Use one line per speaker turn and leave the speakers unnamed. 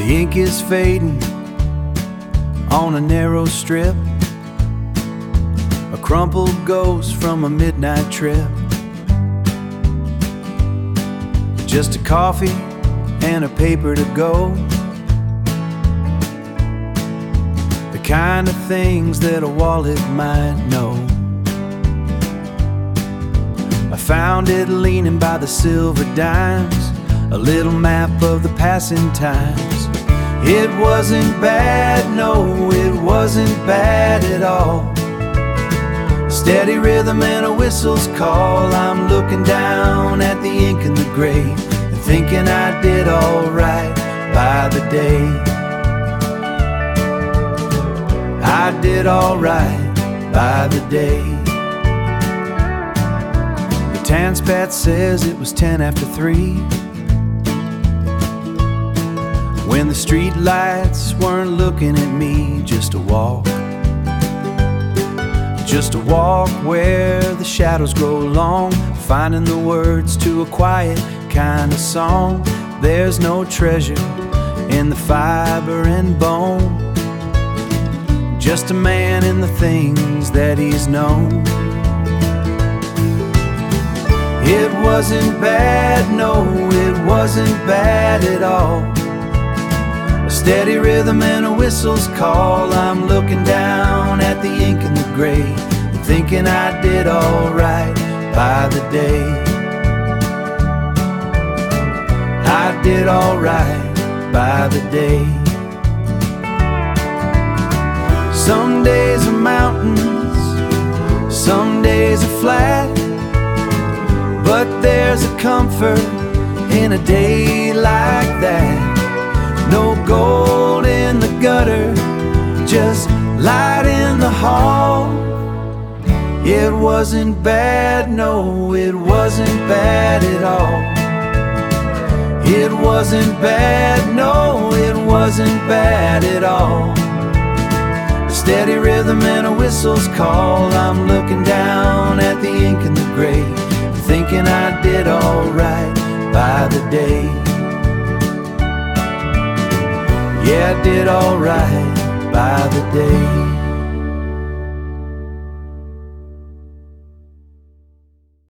ink is fading on a narrow strip, a crumpled ghost from a midnight trip. Just a coffee and a paper to go, the kind of things that a wallet might know. I found it leaning by the silver dimes, a little map of the passing times. It wasn't bad, no, it wasn't bad at all. Steady rhythm and a whistle's call. I'm looking down at the ink in the grave and thinking I did alright by the day. I did alright by the day. The Tanspat says it was 10 after 3, when the street lights weren't looking at me. Just a walk where the shadows grow long, finding the words to a quiet kind of song. There's no treasure in the fiber and bone, just a man in the things that he's known. It wasn't bad, no, it wasn't bad at all. A steady rhythm and a whistle's call. I'm looking down at the ink in the grave, thinking I did alright by the day. I did alright by the day. Some days are mountains, some days are flat, but there's a comfort in a day like that. No gold in the gutter, just light in the hall. It wasn't bad, no, it wasn't bad at all. It wasn't bad, no, it wasn't bad at all. A steady rhythm and a whistle's call. I'm looking down at the ink in the grave, thinking I did alright by the day. Yeah, I did alright by the day.